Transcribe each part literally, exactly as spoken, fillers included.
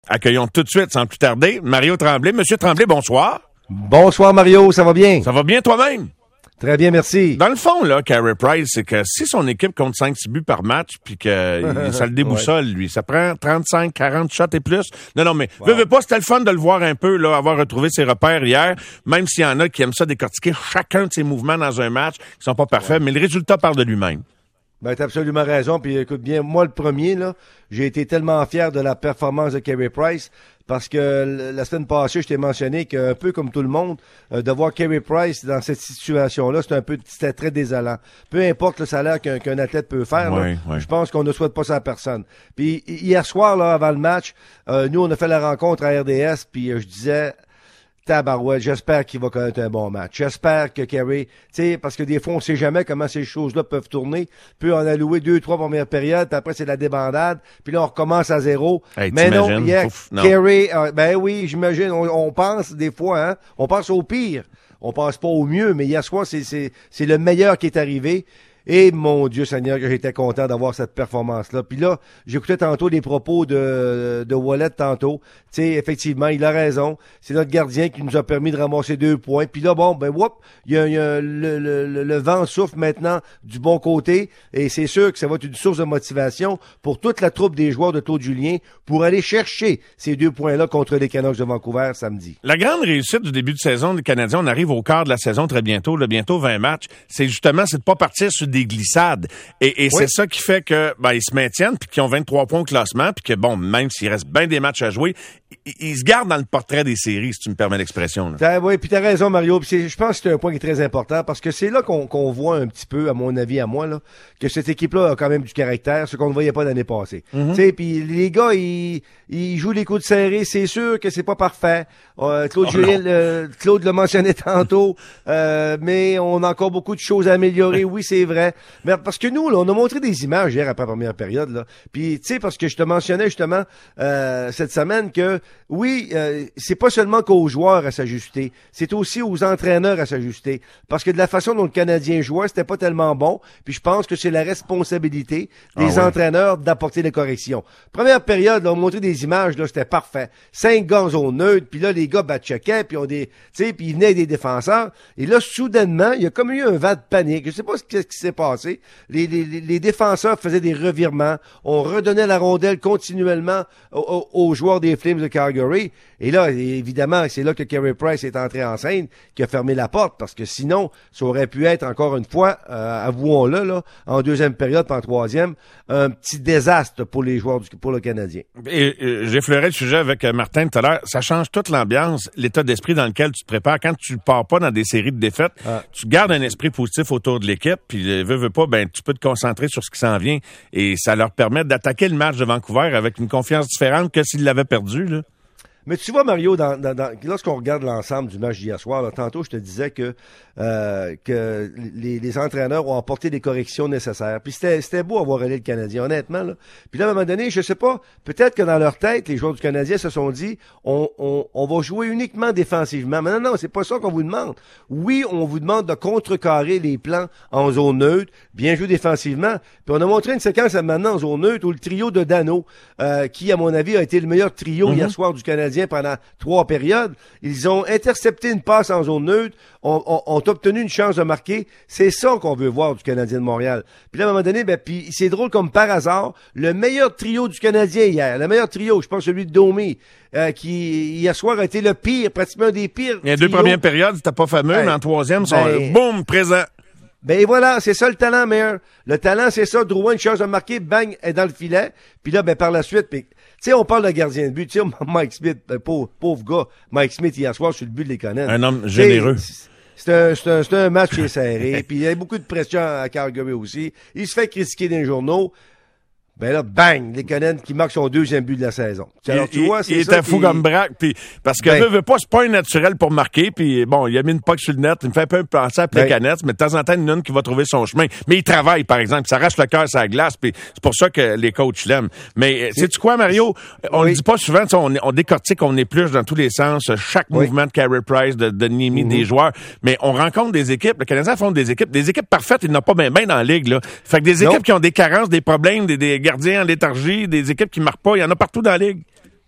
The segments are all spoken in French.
Accueillons tout de suite, sans plus tarder, Mario Tremblay. Monsieur Tremblay, bonsoir. Bonsoir Mario, ça va bien? Ça va bien toi-même? Très bien, merci. Dans le fond, là, Carey Price, c'est que si son équipe compte cinq six buts par match, puis que ça le déboussole, ouais. lui, ça prend trente-cinq quarante shots et plus. Non, non, mais wow. veux, veux pas, c'était le fun de le voir un peu, là, avoir retrouvé ses repères hier, même s'il y en a qui aiment ça décortiquer chacun de ses mouvements dans un match, qui sont pas parfaits, ouais. mais le résultat parle de lui-même. Ben, t'as absolument raison, puis écoute bien, moi, le premier, là, j'ai été tellement fier de la performance de Carey Price, parce que la semaine passée, je t'ai mentionné qu'un peu comme tout le monde, euh, de voir Carey Price dans cette situation-là, c'était un peu, c'était très désolant. Peu importe le salaire qu'un, qu'un athlète peut faire, ouais, là, ouais. je pense qu'on ne souhaite pas ça à personne. Puis hier soir, là, avant le match, euh, nous, on a fait la rencontre à R D S, puis euh, je disais... Tabarouette, j'espère qu'il va connaître un bon match. J'espère que Carey, tu sais, parce que des fois, on sait jamais comment ces choses-là peuvent tourner. Peut en allouer deux, trois premières périodes, puis après, c'est la débandade, puis là, on recommence à zéro. Hey, mais non, hier, Ouf, non. Carey, euh, ben oui, j'imagine, on, on pense des fois, hein, on pense au pire. On pense pas au mieux, mais hier soir, c'est, c'est, c'est le meilleur qui est arrivé. Et mon Dieu Seigneur, que j'étais content d'avoir cette performance-là. Puis là, j'écoutais tantôt les propos de, de Wallet tantôt. Tu sais, effectivement, il a raison. C'est notre gardien qui nous a permis de ramasser deux points. Puis là, bon, ben, whoop, il y a, il y a le, le, le, le vent souffle maintenant du bon côté. Et c'est sûr que ça va être une source de motivation pour toute la troupe des joueurs de Claude Julien pour aller chercher ces deux points-là contre les Canucks de Vancouver samedi. La grande réussite du début de saison des Canadiens, on arrive au quart de la saison très bientôt, là, bientôt vingt matchs, c'est justement, c'est de pas partir sur des glissades. Et, et oui. c'est ça qui fait que ben, ils se maintiennent, puis qu'ils ont vingt-trois points au classement, puis que bon, même s'il reste bien des matchs à jouer, ils, ils se gardent dans le portrait des séries, si tu me permets l'expression. Là. Oui, puis t'as raison, Mario. Puis c'est, je pense que c'est un point qui est très important, parce que c'est là qu'on, qu'on voit un petit peu, à mon avis, à moi, là, que cette équipe-là a quand même du caractère, ce qu'on ne voyait pas l'année passée. Mm-hmm. Tu sais, puis les gars, ils, ils jouent les coups de serré. C'est sûr que c'est pas parfait. Euh, Claude oh, Julien, le, Claude l'a mentionné tantôt, euh, mais on a encore beaucoup de choses à améliorer. Oui, c'est vrai. Mais parce que nous, là, on a montré des images hier après la première période, là. Puis, tu sais, parce que je te mentionnais justement euh, cette semaine que, oui, euh, c'est pas seulement qu'aux joueurs à s'ajuster, c'est aussi aux entraîneurs à s'ajuster. Parce que de la façon dont le Canadien jouait, c'était pas tellement bon. Puis je pense que c'est la responsabilité des ah, entraîneurs oui. d'apporter les corrections. Première période, là, on a montré des images, là, c'était parfait. Cinq gars en zone neutre, puis là, les gars batchecaient, puis on des, tu sais, puis ils venaient des défenseurs. Et là, soudainement, il y a comme eu un vent de panique. Je sais pas ce qui, ce qui s'est passé. Les, les, les défenseurs faisaient des revirements. On redonnait la rondelle continuellement aux, aux joueurs des Flames de Calgary. Et là, évidemment, c'est là que Carey Price est entré en scène, qui a fermé la porte, parce que sinon, ça aurait pu être, encore une fois, euh, avouons-le, là, en deuxième période, puis en troisième, un petit désastre pour les joueurs, du, pour le Canadien. Et, et j'effleurais le sujet avec Martin tout à l'heure. Ça change toute l'ambiance, l'état d'esprit dans lequel tu te prépares. Quand tu pars pas dans des séries de défaites, ah. tu gardes un esprit positif autour de l'équipe, puis veux, veux pas, ben, tu peux te concentrer sur ce qui s'en vient, et ça leur permet d'attaquer le match de Vancouver avec une confiance différente que s'ils l'avaient perdu, là. Mais tu vois, Mario, dans, dans, dans, lorsqu'on regarde l'ensemble du match d'hier soir, là, tantôt, je te disais que, euh, que les, les entraîneurs ont apporté des corrections nécessaires. Puis c'était, c'était beau avoir allé le Canadien, honnêtement. Là. Puis là, à un moment donné, je sais pas, peut-être que dans leur tête, les joueurs du Canadien se sont dit, on, on, on va jouer uniquement défensivement. Mais non, non, c'est pas ça qu'on vous demande. Oui, on vous demande de contrecarrer les plans en zone neutre, bien jouer défensivement. Puis on a montré une séquence maintenant en zone neutre où le trio de Dano, euh, qui, à mon avis, a été le meilleur trio mm-hmm. hier soir du Canadien, pendant trois périodes. Ils ont intercepté une passe en zone neutre, ont, ont, ont obtenu une chance de marquer. C'est ça qu'on veut voir du Canadien de Montréal. Puis là, à un moment donné, ben, puis c'est drôle comme par hasard, le meilleur trio du Canadien hier, le meilleur trio, je pense celui de Domi, euh, qui hier soir a été le pire, pratiquement un des pires. Il y a deux premières périodes, c'était pas fameux, ben, mais en troisième, sont ben, boum, présent. Ben voilà, c'est ça le talent, meilleur. Le talent, c'est ça. Drouin, une chance de marquer, bang, est dans le filet. Puis là, ben par la suite, puis tu sais, on parle de gardien de but. Tu sais, Mike Smith, ben, pauvre, pauvre gars, Mike Smith hier soir sur le but de l'Éconen. Un homme généreux. C'est un, c'est un, c'est un match qui est serré. Puis il y a beaucoup de pression à Calgary aussi. Il se fait critiquer dans les journaux. Ben là, bang, Lekonen qui marque son deuxième but de la saison. Alors, tu il, vois, c'est il ça était fou qui... comme braque, puis parce que ben, veut, veut pas, c'est pas un naturel pour marquer, puis bon, il a mis une puck sur le net, il me fait un peu penser à Plekanec, ben, mais de temps en temps, il y en a une qui va trouver son chemin. Mais il travaille, par exemple, ça arrache le cœur sur la glace, puis c'est pour ça que les coachs l'aiment. Mais sais-tu quoi, Mario? On oui. le dit pas souvent, on, on décortique, on épluche dans tous les sens, chaque oui. mouvement de Carey Price, de, de Niemi, mm-hmm. des joueurs, mais on rencontre des équipes, le Canadien affronte des équipes, des équipes parfaites, il n'y en a pas bien ben dans la ligue, là. Fait que des équipes non. qui ont des carences, des problèmes, des, des gardiens en léthargie, des équipes qui marquent pas, il y en a partout dans la ligue.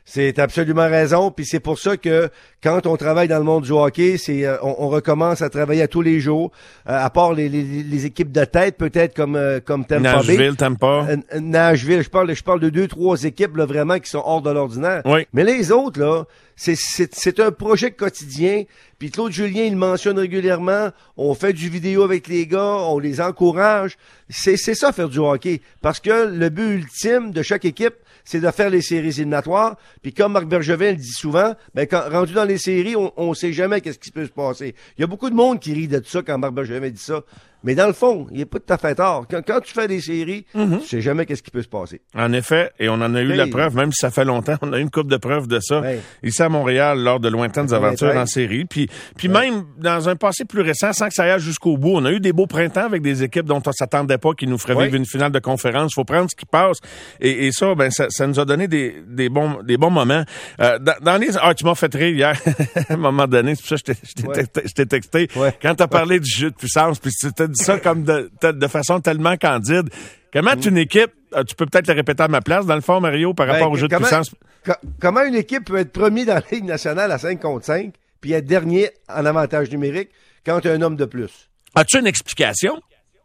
C'est absolument raison, puis c'est pour ça que quand on travaille dans le monde du hockey, c'est euh, on, on recommence à travailler à tous les jours, euh, à part les, les, les équipes de tête peut-être comme euh, comme Tampa Nashville, Bay. Tampa. Euh, Nashville, je parle je parle de deux trois équipes là, vraiment qui sont hors de l'ordinaire. Oui. Mais les autres là, c'est c'est c'est un projet quotidien. Puis Claude Julien, il mentionne régulièrement, on fait du vidéo avec les gars, on les encourage. C'est c'est ça faire du hockey, parce que le but ultime de chaque équipe, c'est de faire les séries éliminatoires. Puis comme Marc Bergevin le dit souvent, ben quand rendu dans les séries, on, on sait jamais qu'est-ce qui peut se passer. Il y a beaucoup de monde qui rit de ça quand Marc Bergevin dit ça. Mais dans le fond, il est pas tout à fait tort. Quand, quand tu fais des séries, mm-hmm. tu sais jamais qu'est-ce qui peut se passer. En effet, et on en a eu hey. la preuve, même si ça fait longtemps, on a eu une couple de preuves de ça hey. ici à Montréal lors de lointaines aventures en série. Puis, puis ouais. même dans un passé plus récent, sans que ça aille jusqu'au bout, on a eu des beaux printemps avec des équipes dont on s'attendait pas qui nous feraient ouais. vivre une finale de conférence. Faut prendre ce qui passe. Et, et ça, ben ça, ça nous a donné des, des bons des bons moments. Euh, dans, dans les ah, tu m'as fait rire hier à un moment donné, c'est pour ça que je t'ai, je t'ai, ouais. texté, je t'ai texté ouais. quand t'as parlé ouais. du jeu de puissance, puis tu t'as dit ça comme de de façon tellement candide. Comment mmh. une équipe, tu peux peut-être le répéter à ma place, dans le fond, Mario, par rapport ben, au jeu comment, de puissance? Co- comment une équipe peut être premier dans la Ligue nationale à cinq contre cinq, puis être dernier en avantage numérique quand tu as un homme de plus? As-tu une explication?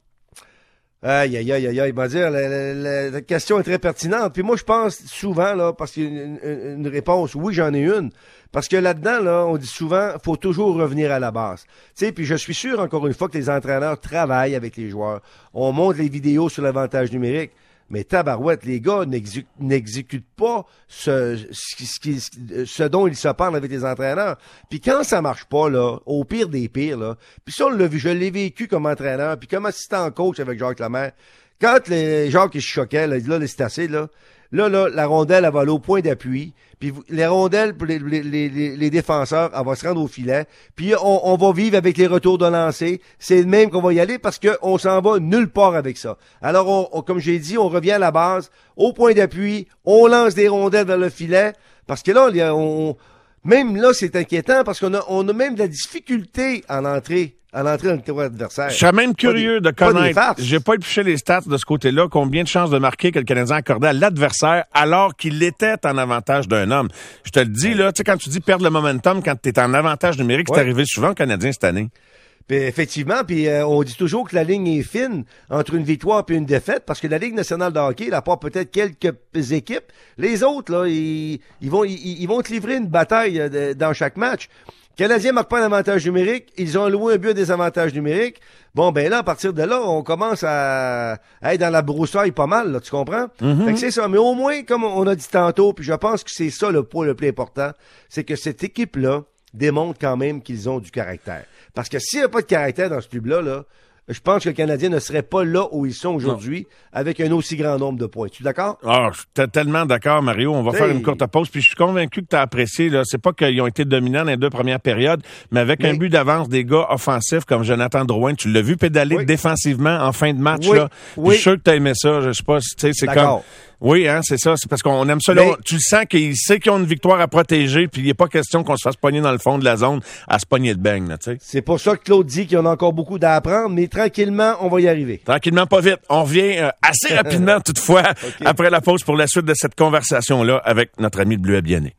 Aïe, aïe, aïe, aïe, aïe, il va dire, la, la, la, la question est très pertinente. Puis moi, je pense souvent, là, parce qu'il y a une, une, une réponse, oui, j'en ai une. Parce que là-dedans, là, on dit souvent, faut toujours revenir à la base. Tu sais, puis je suis sûr, encore une fois, que les entraîneurs travaillent avec les joueurs. On montre les vidéos sur l'avantage numérique. Mais tabarouette, les gars n'exé- n'exécutent pas ce, ce, ce, ce dont ils se parlent avec les entraîneurs. Puis quand ça marche pas, là, au pire des pires, là, puis ça, on l'a vu, je l'ai vécu comme entraîneur, puis comme assistant coach avec Jacques Lemaire. Quand les Jacques, ils se choquaient, là, là, c'est assez, là. Là, là, la rondelle, elle va aller au point d'appui. Puis les rondelles, pour les, les, les, les défenseurs, elle va se rendre au filet. Puis on, on va vivre avec les retours de lancer. C'est le même qu'on va y aller parce qu'on s'en va nulle part avec ça. Alors, on, on, comme j'ai dit, on revient à la base, au point d'appui, on lance des rondelles vers le filet. Parce que là, on, même là, c'est inquiétant parce qu'on a, on a même de la difficulté en entrée. à l'entrée dans le territoire adversaire. Je serais même curieux des, de connaître, j'ai pas épluché les stats de ce côté-là, combien de chances de marquer que le Canadien accordait à l'adversaire alors qu'il était en avantage d'un homme. Je te le dis, ouais. là, tu sais, quand tu dis perdre le momentum, quand tu es en avantage numérique, ouais. c'est arrivé souvent au Canadien cette année. Puis effectivement, puis euh, on dit toujours que la ligne est fine entre une victoire et une défaite, parce que la Ligue nationale de hockey, à part peut-être quelques équipes, les autres, là, ils, ils vont ils, ils vont te livrer une bataille euh, dans chaque match. Les Canadiens ne marquent pas un avantage numérique, ils ont loué un but à des avantages numériques. Bon, ben là, à partir de là, on commence à, à être dans la broussaille pas mal, là, tu comprends? Mm-hmm. Fait que c'est ça. Mais au moins, comme on a dit tantôt, puis je pense que c'est ça le point le plus important, c'est que cette équipe-là démontre quand même qu'ils ont du caractère. Parce que s'il n'y a pas de caractère dans ce club-là, là, je pense que le Canadien ne serait pas là où ils sont aujourd'hui non. avec un aussi grand nombre de points. Tu es d'accord? Ah, je suis tellement d'accord, Mario. On va hey. faire une courte pause. Puis je suis convaincu que tu as apprécié. Là, c'est pas qu'ils ont été dominants dans les deux premières périodes, mais avec mais... un but d'avance des gars offensifs comme Jonathan Drouin, tu l'as vu pédaler oui. défensivement en fin de match. Oui. Là. Oui. Je suis sûr que tu as aimé ça. Je sais pas si tu sais, c'est d'accord. comme... Oui, hein, c'est ça. C'est parce qu'on aime ça. Là, mais... Tu le sens qu'il sait qu'ils ont une victoire à protéger, puis il n'est pas question qu'on se fasse pogner dans le fond de la zone à se pogner de beigne, tu sais. C'est pour ça que Claude dit qu'il y en a encore beaucoup à apprendre, mais tranquillement, on va y arriver. Tranquillement, pas vite. On revient euh, assez rapidement, toutefois, okay. après la pause pour la suite de cette conversation-là avec notre ami de Bleuet Bienné.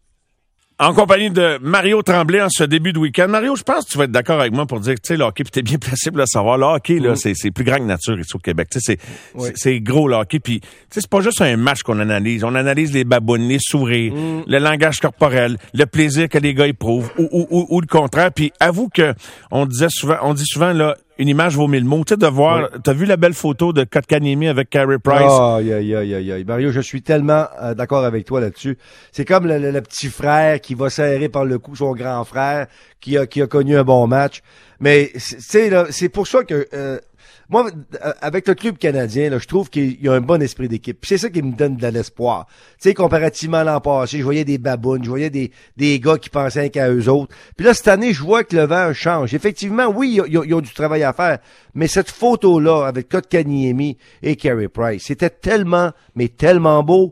En compagnie de Mario Tremblay en ce début de week-end. Mario, je pense que tu vas être d'accord avec moi pour dire que, tu sais, le hockey, puis t'es bien placé pour le savoir. Le hockey, là, mmh. c'est, c'est plus grand que nature ici au Québec. Tu sais, c'est, oui. c'est, c'est gros, le hockey. Puis, tu sais, c'est pas juste un match qu'on analyse. On analyse les babounes, les sourires, mmh. le langage corporel, le plaisir que les gars éprouvent, ou, ou, ou, ou le contraire. Puis, avoue que, on disait souvent, on dit souvent, là, une image vaut mille mots. Tu sais, de voir, oui. t'as vu la belle photo de Kotkaniemi avec Carey Price? Oh, aïe, aïe, aïe, aïe, aïe. Mario, je suis tellement euh, d'accord avec toi là-dessus. C'est comme le, le, le petit frère qui va serrer par le cou son grand frère, qui a, qui a connu un bon match. Mais, tu sais, là, c'est pour ça que, euh, moi, avec le club canadien, là, je trouve qu'il y a un bon esprit d'équipe. Puis c'est ça qui me donne de l'espoir. Tu sais, comparativement à l'an passé, je voyais des babounes, je voyais des, des gars qui pensaient qu'à eux autres. Puis là, cette année, je vois que le vent change. Effectivement, oui, ils ont du travail à faire. Mais cette photo-là, avec Kotkaniemi et Carey Price, c'était tellement, mais tellement beau.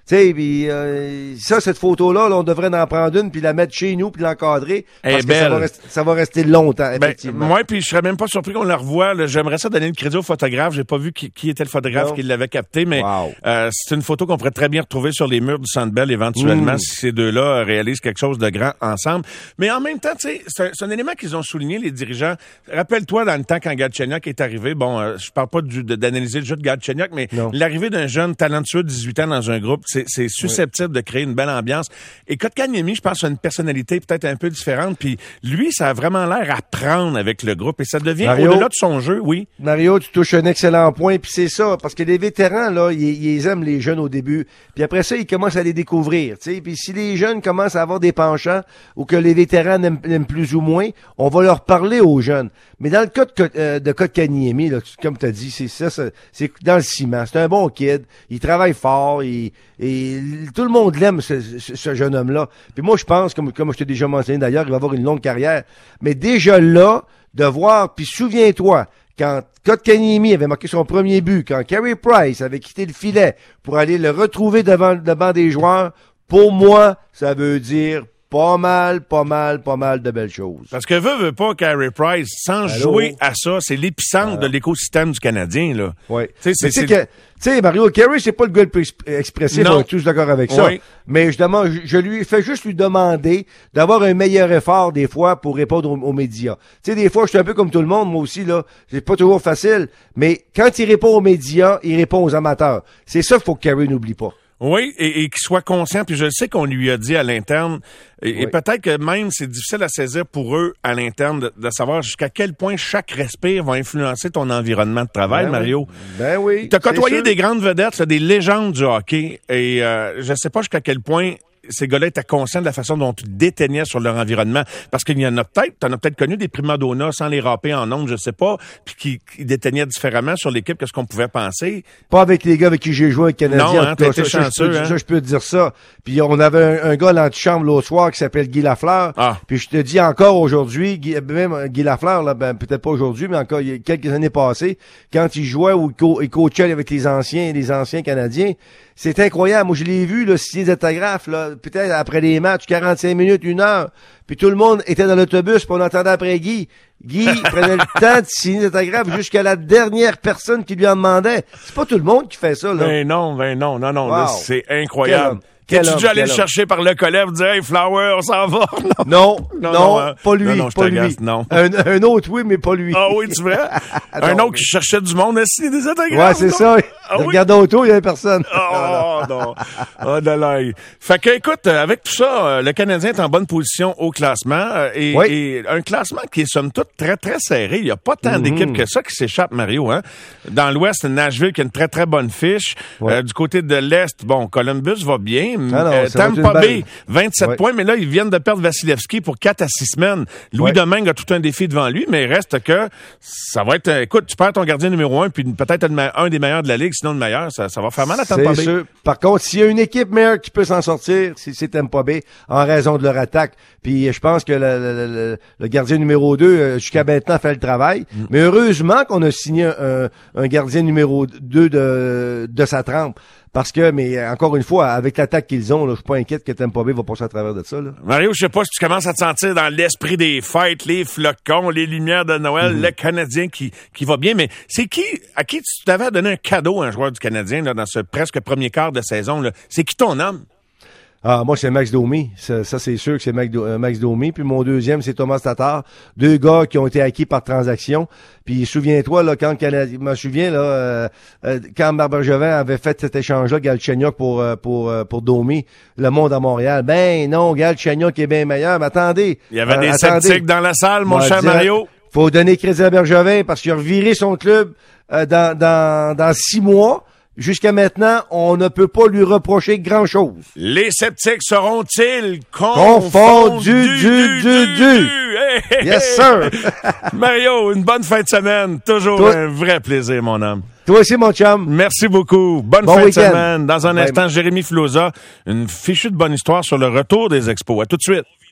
sais, puis euh, ça, cette photo-là, là, on devrait en prendre une, puis la mettre chez nous, puis l'encadrer, parce que ça va, rester, ça va rester longtemps, effectivement. Ben, moi, puis je serais même pas surpris qu'on la revoie. Là. J'aimerais ça donner le crédit au photographe. J'ai pas vu qui, qui était le photographe non. qui l'avait capté, mais wow. euh, c'est une photo qu'on pourrait très bien retrouver sur les murs du Centre Bell éventuellement mmh. si ces deux-là réalisent quelque chose de grand ensemble. Mais en même temps, tu sais, c'est, c'est un élément qu'ils ont souligné, les dirigeants. Rappelle-toi, dans le temps, quand Galchenyuk est arrivé, bon, euh, je parle pas du, de, d'analyser le jeu de Galchenyuk, mais non. l'arrivée d'un jeune talentueux de dix-huit ans dans un groupe, c'est, c'est susceptible oui. de créer une belle ambiance. Et Kotkaniemi, je pense, a une personnalité peut-être un peu différente, puis lui, ça a vraiment l'air à prendre avec le groupe, et ça devient Mario, au-delà de son jeu, oui. Mario, tu touches un excellent point, puis c'est ça, parce que les vétérans, là, ils, ils aiment les jeunes au début, puis après ça, ils commencent à les découvrir, tu sais, puis si les jeunes commencent à avoir des penchants, ou que les vétérans aiment, aiment plus ou moins, on va leur parler aux jeunes. Mais dans le cas de, euh, de Kotkaniemi, là, comme tu as dit, c'est ça, c'est, c'est dans le ciment. C'est un bon kid. Il travaille fort. Il, et tout le monde l'aime, ce, ce, ce jeune homme-là. Puis moi, je pense, comme, comme je t'ai déjà mentionné d'ailleurs, il va avoir une longue carrière. Mais déjà là, de voir, puis souviens-toi, quand Kotkaniemi avait marqué son premier but, quand Carey Price avait quitté le filet pour aller le retrouver devant, devant des joueurs, pour moi, ça veut dire Pas mal, pas mal, pas mal de belles choses. Parce que veut, veut pas, Carey Price, sans Allô? jouer à ça, c'est l'épicentre ah. de l'écosystème du Canadien, là. Oui. Tu sais, Mario, Carey, c'est pas le gars le plus expressif, non. on est tous d'accord avec ça. Oui. Mais je demande, je, je lui fais juste lui demander d'avoir un meilleur effort, des fois, pour répondre aux, aux médias. Tu sais, des fois, je suis un peu comme tout le monde, moi aussi, là. C'est pas toujours facile. Mais quand il répond aux médias, il répond aux amateurs. C'est ça qu'il faut que Carey n'oublie pas. Oui, et, et qu'il soit conscient, puis je sais qu'on lui a dit à l'interne, et, oui. et peut-être que même c'est difficile à saisir pour eux à l'interne de, de savoir jusqu'à quel point chaque respire va influencer ton environnement de travail, ben Mario. Oui. Ben oui. T'as côtoyé des grandes vedettes, des légendes du hockey, et euh, je sais pas jusqu'à quel point ces gars-là étaient conscients de la façon dont tu déteignais sur leur environnement. Parce qu'il y en a peut-être, t'en as peut-être connu des prima donnas sans les râper en ondes, je sais pas, puis qui, qui déteignaient différemment sur l'équipe que ce qu'on pouvait penser. Pas avec les gars avec qui j'ai joué avec Canadien. Non, hein, t'as été ça, chanceux, ça, hein. Ça, je peux te dire ça. Puis on avait un, un gars à l'antichambre l'autre soir qui s'appelle Guy Lafleur. Ah. Puis je te dis encore aujourd'hui, Guy, même Guy Lafleur, là, ben, peut-être pas aujourd'hui, mais encore il y a quelques années passées, quand il jouait ou il, co- il coachait avec les anciens, les anciens Canadiens, c'est incroyable. Moi, je l'ai vu, là, signer des autographes, là, peut-être après les matchs, quarante-cinq minutes, une heure. Puis tout le monde était dans l'autobus, puis on entendait après Guy. Guy prenait le temps de signer des autographes jusqu'à la dernière personne qui lui en demandait. C'est pas tout le monde qui fait ça, là. Ben non, ben non, non, non, wow. Là, c'est incroyable. T'es-tu déjà allé le chercher par le collet pour dire « Hey, Flower, on s'en va? » Non, non, non, non hein. pas lui, non, non, pas lui. Non. Un, un autre, oui, mais pas lui. Ah oui, tu vrai? Un autre qui cherchait du monde à signer des autographes. Ouais, c'est non? ça. Ah, Regarde oui? autour, il y avait personne. Oh, non. Oh, de l'ail. Fait que, écoute, avec tout ça, le Canadien est en bonne position au classement. Et, oui. et un classement qui est, somme toute, très, très serré. Il n'y a pas tant mm-hmm. d'équipes que ça qui s'échappent, Mario, hein. Dans l'Ouest, Nashville qui a une très, très bonne fiche. Ouais. Euh, du côté de l'Est, bon, Columbus va bien. Ah non, euh, Tampa Bay, vingt-sept ouais. points, mais là, ils viennent de perdre Vasilevski pour quatre à six semaines. Louis ouais. Domingue a tout un défi devant lui, mais reste que ça va être... Écoute, tu perds ton gardien numéro un, puis peut-être un des meilleurs de la Ligue, sinon le meilleur. Ça, ça va faire mal à Tampa Bay. C'est sûr. Par contre, s'il y a une équipe meilleure qui peut s'en sortir, c'est, c'est Tampa Bay, en raison de leur attaque. Puis je pense que le, le, le, le gardien numéro deux, jusqu'à maintenant, fait le travail. Mm. Mais heureusement qu'on a signé un, un gardien numéro deux de, de sa trempe. Parce que, mais encore une fois, avec l'attaque qu'ils ont, là, je suis pas inquiète que Tampa Bay va passer à travers de ça. Là. Mario, je sais pas si tu commences à te sentir dans l'esprit des fêtes, les flocons, les lumières de Noël, mm-hmm. le Canadien qui qui va bien. Mais c'est qui, à qui tu t'avais donné un cadeau, un joueur du Canadien, là, dans ce presque premier quart de saison, là? C'est qui ton homme? Ah, moi, c'est Max Domi. Ça, ça c'est sûr que c'est Max, Do- Max Domi. Puis mon deuxième, c'est Thomas Tatar. Deux gars qui ont été acquis par transaction. Puis souviens-toi, là, quand le Canadien, je me souviens, là, euh, euh, quand Marc Bergevin avait fait cet échange-là, Galchenyuk pour, euh, pour, euh, pour Domi, le monde à Montréal. Ben non, Galchenyuk est bien meilleur. Mais attendez. Il y avait euh, des attendez. sceptiques dans la salle, mon cher Mario. Faut donner crédit à Bergevin parce qu'il a reviré son club euh, dans, dans, dans six mois. Jusqu'à maintenant, on ne peut pas lui reprocher grand-chose. Les sceptiques seront-ils confondus du, du, du, du. Hey, yes, sir. Mario, une bonne fin de semaine. Toujours Toi... un vrai plaisir, mon homme. Toi aussi, mon chum. Merci beaucoup. Bonne bon fin week-end. de semaine. Dans un Bye. instant, Jérémy Filosa, une fichue de bonne histoire sur le retour des expos. À tout de suite.